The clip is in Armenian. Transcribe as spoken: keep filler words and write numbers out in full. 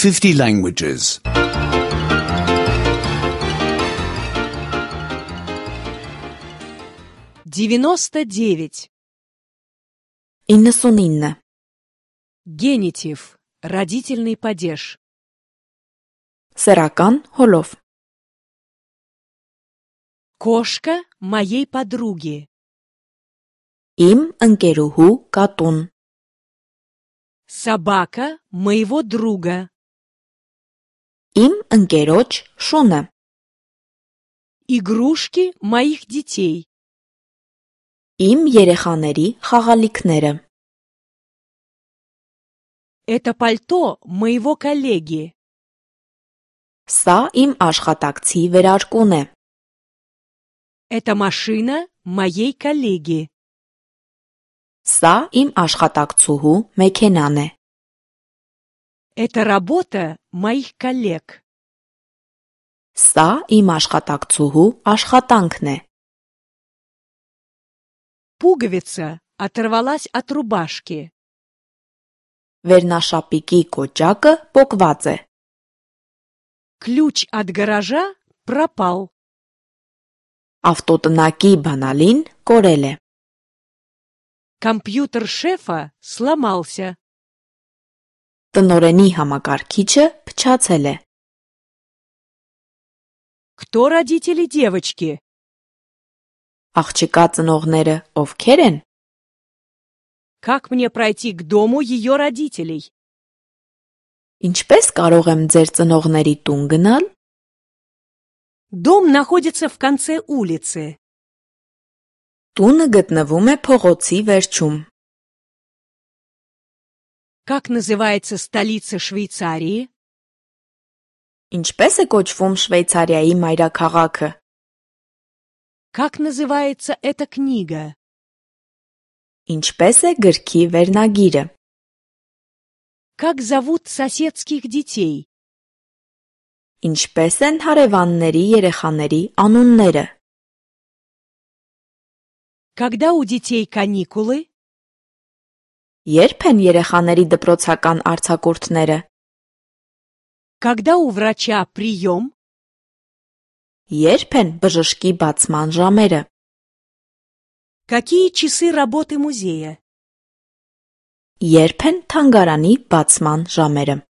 fifty languages. девяносто девять. իննսունինը Генитив. Родительный падеж. սեռական հոլով Кошка моей подруги. իմ ընկերուհու կատուն Собака моего друга. իմ ընկերոջ շունը Игрушки моих детей. իմ երեխաների խաղալիքները Это пальто моего коллеги. սա իմ աշխատակցի վերարկուն է Это машина моей коллеги. սա իմ աշխատակցուհու մեքենան է Это работа моих коллег. սա իմ աշխատակցուհու աշխատանքն է Пуговица оторвалась от рубашки. վերնաշապիկի կոճակը պոկված է Ключ от гаража пропал. ավտոտնակի բանալին կորել է Компьютер шефа сломался. տնօրենի համակարգիչը փչացել է Кто родители девочки? աղջկա ծնողները ովքեր են Как мне пройти к дому ее родителей? ինչպես կարող եմ ձեր ծնողների տուն գնալ Дом находится в конце улицы. տունը գտնվում է փողոցի վերջում Как называется столица Швейцарии? ինչպես է կոչվում Շվեյցարիայի մայրաքաղաքը Как называется эта книга? ինչպես է գրքի վերնագիրը Как зовут соседских детей? ինչպես են հարևանների երեխաների անունները Когда у детей каникулы? երբ են երեխաների դպրոցական արձակուրդները Когда у врача прием? երբ են բժշկի բացման ժամերը Какие часы работы музея? երբ են թանգարանի բացման ժամերը